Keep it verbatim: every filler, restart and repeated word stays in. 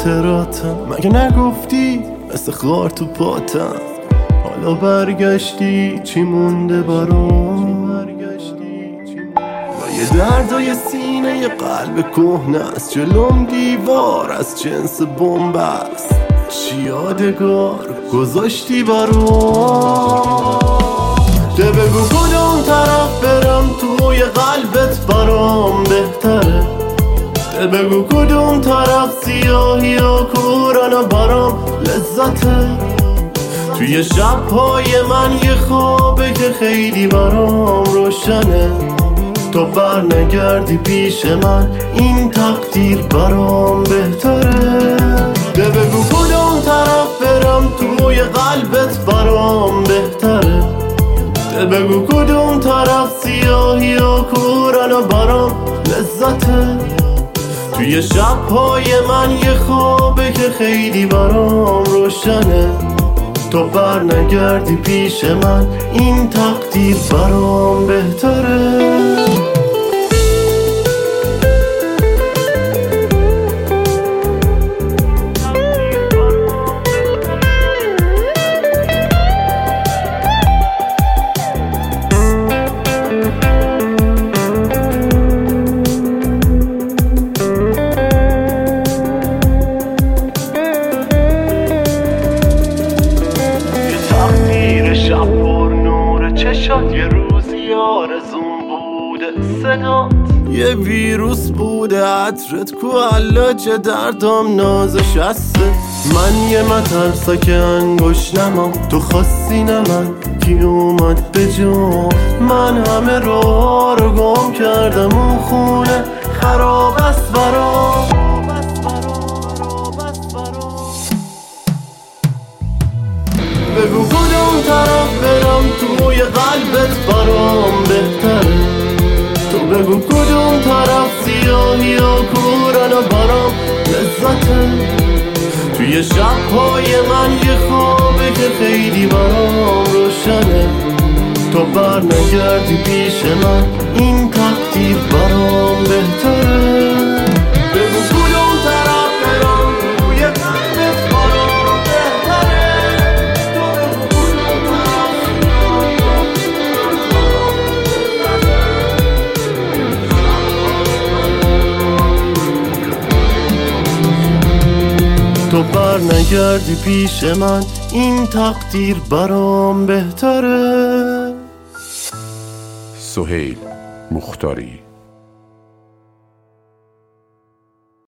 خاطراتم. مگه نگفتی مثل خار تو پاتم؟ حالا برگشتی چی مونده برام؟ و یه درد و یه سینه یه قلب کهنه است، جلوم دیوار از جنس بمب است. چی یادگار گذاشتی برام؟ ده بگو کدوم طرف برم توی قلبت برام بهتره. ده بگو کدوم طرف سیاهی و کورانو برام لذته. توی شبهای من یه خوابه که خیلی برام روشنه. تو بر نگردی پیش من این تقدیر برام بهتره. ده بگو کدوم طرف برم توی قلبت برام بهتره. ده بگو کدوم طرف سیاهی و کورانو برام لذته. توی شبهای من یه خوابه که خیلی برام روشنه. تو بر نگردی پیش من این تقدیر برام بهتره. یه روزی آرزون بوده صدات، یه ویروس بوده عطرت کو علاج دردام نازش هسته. من یه مترسک انگوش نمام، تو خواستی نه من کی اومد به جام. من همه راه رو گم کردم، اون خونه خراب است برام. بگو کدوم طرف برم توی قلبت برام بهتره. تو بگو کدوم طرف سیاهی و کورانو برام لذته. توی شبهای من یه خوابه که خیلی برام روشنه. تو بر نگردی پیش من این تقدیر برام بهتره. بگو کدوم طرف برم توی قلبت برام بهتره. تو بر نگردی پیش من این تقدیر برام بهتره. سهیل مختاری